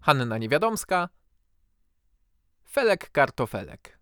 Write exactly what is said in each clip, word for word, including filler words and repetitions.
Hanna Niewiadomska. Felek Kartofelek.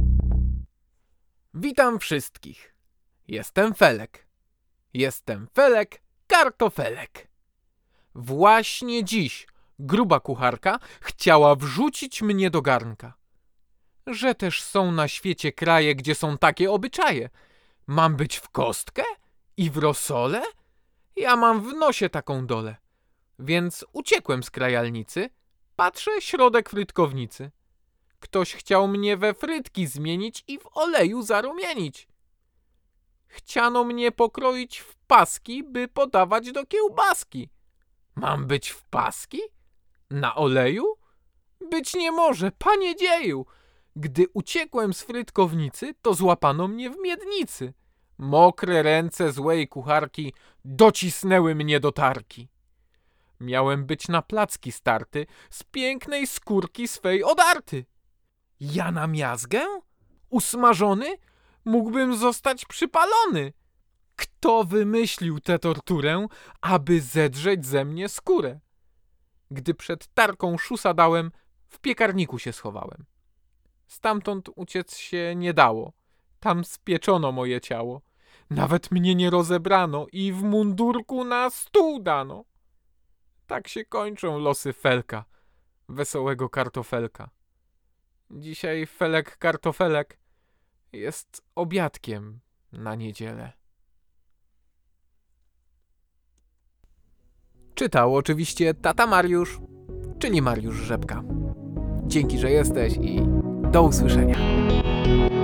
Witam wszystkich. Jestem Felek. Jestem Felek Kartofelek. Właśnie dziś gruba kucharka chciała wrzucić mnie do garnka. Że też są na świecie kraje, gdzie są takie obyczaje. Mam być w kostkę i w rosole? Ja mam w nosie taką dolę. Więc uciekłem z krajalnicy, patrzę środek frytkownicy. Ktoś chciał mnie we frytki zmienić i w oleju zarumienić. Chciano mnie pokroić w paski, by podawać do kiełbaski. Mam być w paski? Na oleju? Być nie może, panie dzieju! Gdy uciekłem z frytkownicy, to złapano mnie w miednicy. Mokre ręce złej kucharki docisnęły mnie do tarki. Miałem być na placki starty, z pięknej skórki swej odarty. Ja na miazgę? Usmażony? Mógłbym zostać przypalony. Kto wymyślił tę torturę, aby zedrzeć ze mnie skórę? Gdy przed tarką szusa dałem, w piekarniku się schowałem. Stamtąd uciec się nie dało. Tam spieczono moje ciało. Nawet mnie nie rozebrano i w mundurku na stół dano. Tak się kończą losy Felka, wesołego kartofelka. Dzisiaj Felek Kartofelek jest obiadkiem na niedzielę. Czytał oczywiście tata Mariusz, czyli Mariusz Rzepka. Dzięki, że jesteś i do usłyszenia.